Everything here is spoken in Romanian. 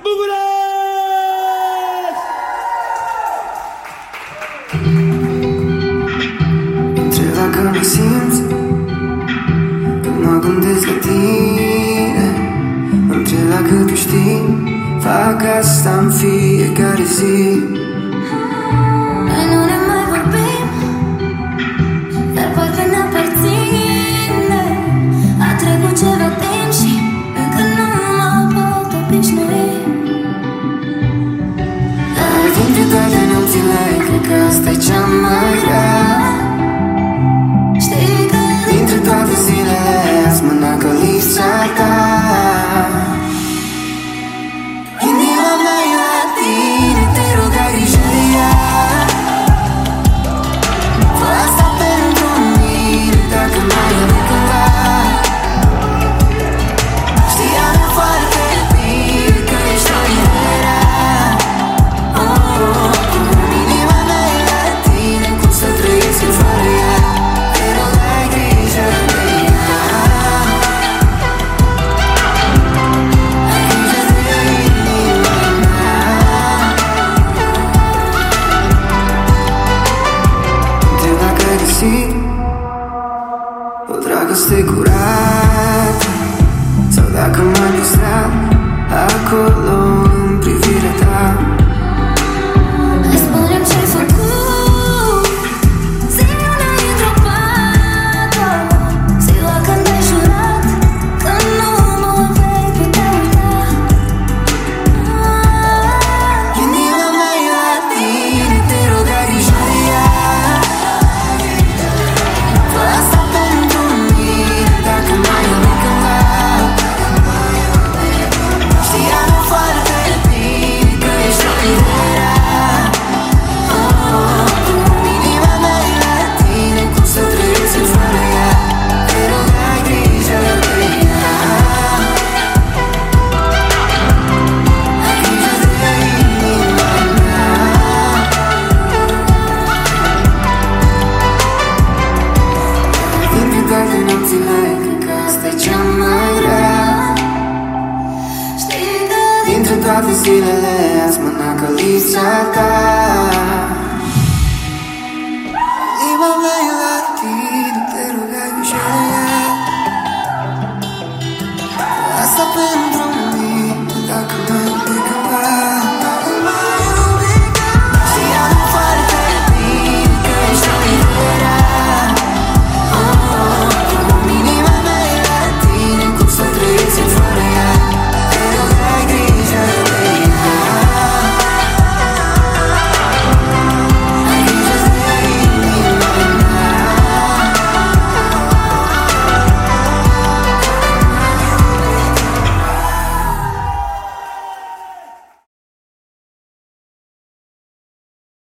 Întreb dacă mă simți când mă gândesc la tine. Întreb dacă tu știi, fac asta în fiecare zi. Noi nu ne mai vorbim, dar parcă ne aparține. A trecut ceva timp și încă nu mă pot obișnui. Dar dintre toate nopțile, cred că asta-i cea mai grea. Știi că Dintre toate zilele, azi mă nacă lipsa ta. Inima mea e la tine, te rog ai grijă de ea. Fă asta pentru mine, dacă mai e de cândva. Știam foarte bine că ești o iubire. Inima mea e la tine, cum să trăiesc eu fără ea. Te rog ai grijă de ea. Ai grijă de inima mea. Întreb dacă ai găsit o dragoste curată, sau dacă m-ai păstrat acolo în privirea ta. hai spune-mi ce-ai făcut ziua înainte pată, ziua când ai jurat că nu mă vei putea uita. Inima mea e la tine, te rog ai grijă de ea. Fă asta pentru mine, dacă mai e de cândva. Știam foarte bine că ești o iubire. Inima mea e la tine, cum să trăiesc eu fără ea. Te rog ai grijă de ea. Ai grijă de inima mea. Dintre toate nopțile, cred că asta-i cea mai grea. Știi că Dintre toate zilele, azi mă nacă lipsa ta. Inima mea